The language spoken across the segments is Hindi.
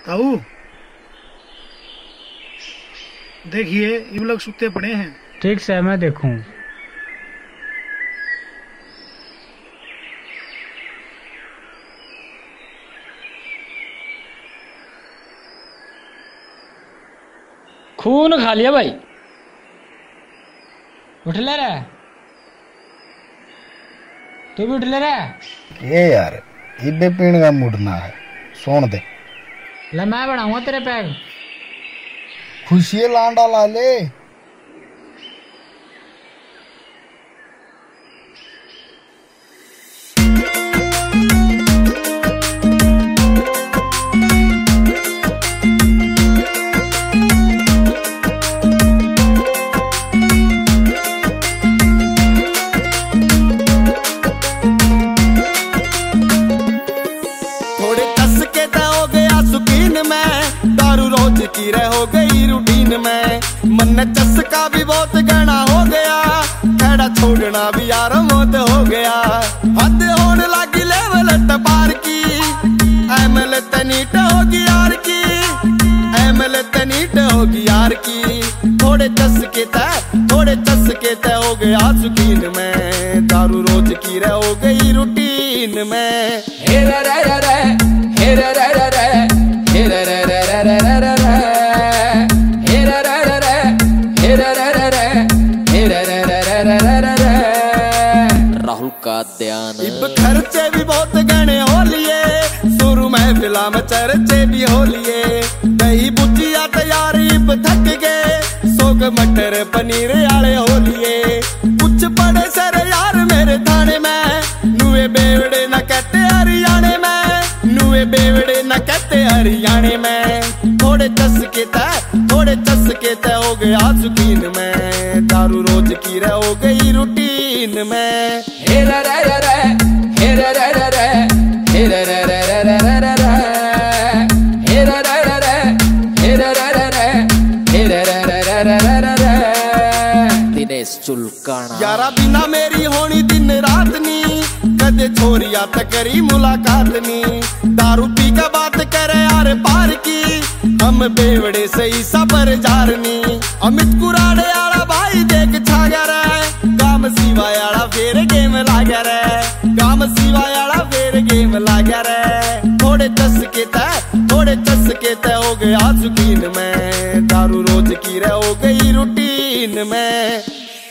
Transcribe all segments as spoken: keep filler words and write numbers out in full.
ताऊ देखिए ये लोग सुते पड़े हैं। ठीक से मैं देखूं। खून खा लिया भाई। उठ ले रहा है तू भी उठ ले रहा है। ये यार इबे पीने का मुड़ना है सोन दे। ले मैं बनाऊंगा तेरे पैग। खुशी लांडा ला ले। दारू रोज की रह हो गई रूटीन में। मन चस्का भी बहुत गहना हो गया। खैड़ा छोड़ना भी यार मौत हो गया। हद होने लगी लेवल टपार की। एमएल तनीट होगी यार की। एमएल तनीट होगी यार की। थोड़े चस्के तय थोड़े चस्के तय हो गया सुकीन में। दारू रोज की रह हो गई रूटीन में। हेरे रे रे हेरे रे रे हेरे रे रे रे रे रे रे हेरे रे रे रे हेरे रे रे रे हेरे रे रे रे रे रे रे। राहुल का ध्यान इब खर्चे भी बहुत गहने हो लिए। शुरू में फिल्म चर्चे भी हो लिए। दही बुचिया तैयार इब थक गए। सोग मटर पनीर आले हो लिए। कुछ पड़े सर यार मेरे थाने में। नुए बेवड़े न कहते हरियाणे में। नुए बेवड़े न कहते हरियाणे में। थोड़े चस्के तय थोड़े चस्के तय हो गया सुकीन में। दारू रोज की रह हो गई रूटीन में। हेरे रे रे रे हेरे रे रे रे हेरे रे रे रे रे रे रे हेरे रे रे रे हेरे रे रे रे हेरे रे रे रे रे रे रे। दिनेश चुलकाना यारा बिना मेरी होनी दिन रात नी। कदे छोरिया तकरी मुलाकात नी। दारू पी का बात करे यार पार की। हम बेवड़े सही सबर जारनी। अमित कुराड़े आला भाई देख छा गया रे। गाम सिवाय आला फेर गेम ला गया रे। गाम सिवाय आला फेर गेम ला गया रे। थोड़े चस्के तय थोड़े चस्के तय हो गया सुकीन में। दारू रोज की रह हो गई रूटीन में।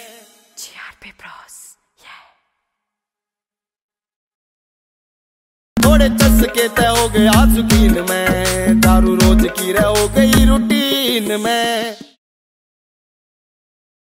थोड़े चस्के तय हो गया सुकीन में। दारू रोज की रह हो गई रूटीन में।